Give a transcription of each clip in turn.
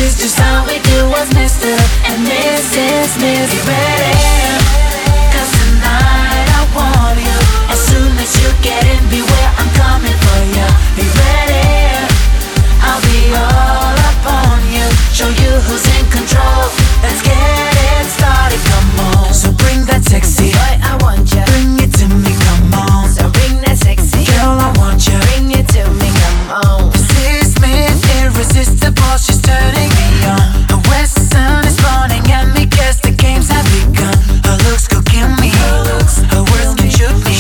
is just how we do us, Mr. and Mrs. Smith. You ready? 'Cause tonight I want you. As soon as you get in, beware, I'm coming for you. You ready? I'll be all up on you. Show you who's in control. Let's get it started, come on. So bring that sexy, Boy, I want ya. bring it to me, come on. So bring that sexy. Girl, I want you. Bring it to me, come on. Mrs. Smith, irresistible, she's turning me on. Her Western is spawning at me, guess the games have begun. Her looks could kill me, her words can shoot me.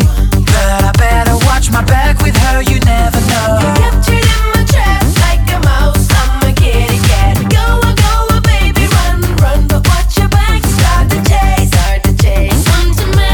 But I better watch my back with her, you never know. Captured in my trap like a mouse. I'm a kitty cat. Go on, baby, run, run. But watch your back. Start the chase. Come to me.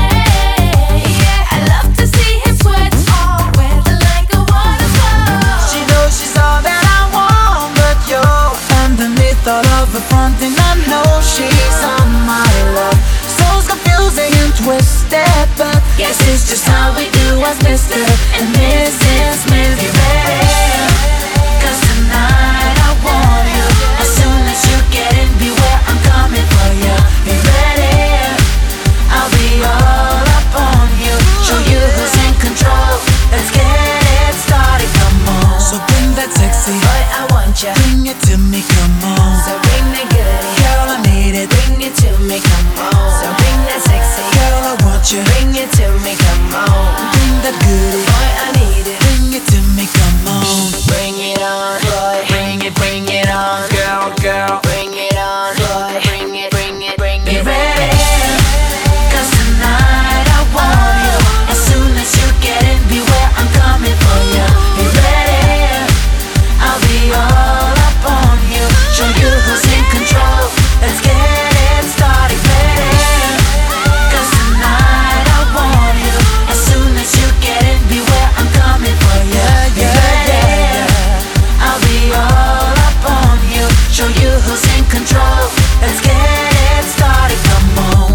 Yeah, I love to see him sweat. All wet like a waterfall. She knows she's all that I want, but you're underneath all of her front, and I know she's on my love. So's confusing and twisted, but guess it's just how we do us, Mr. and Mrs. Smith. You ready? 'Cause tonight I want you. As soon as you get in, beware, I'm coming for you. You ready? I'll be all up on you. Show you who's in control. Let's get it started, come on. So bring that sexy, Boy, I want ya. bring it to me, come on. So bring that goodie. Girl, I need it, Bring it to me, come on. So bring that sexy. girl, I want you. Bring it to me, come on. Bring that goodie, Boy, I need it. bring it to me, come on. Bring it on, boy. Bring it on, girl. Bring it on, boy. Bring it. You ready? 'Cause tonight I want you. As soon as you get in, beware, I'm coming for you. You ready? I'll be all up on you. Show you who's in control. Let's get it started, ready? 'Cause tonight I want you. As soon as you get in, beware, I'm coming for you. You ready? I'll be all up on you. Show you who's in control. Let's get it started, come on.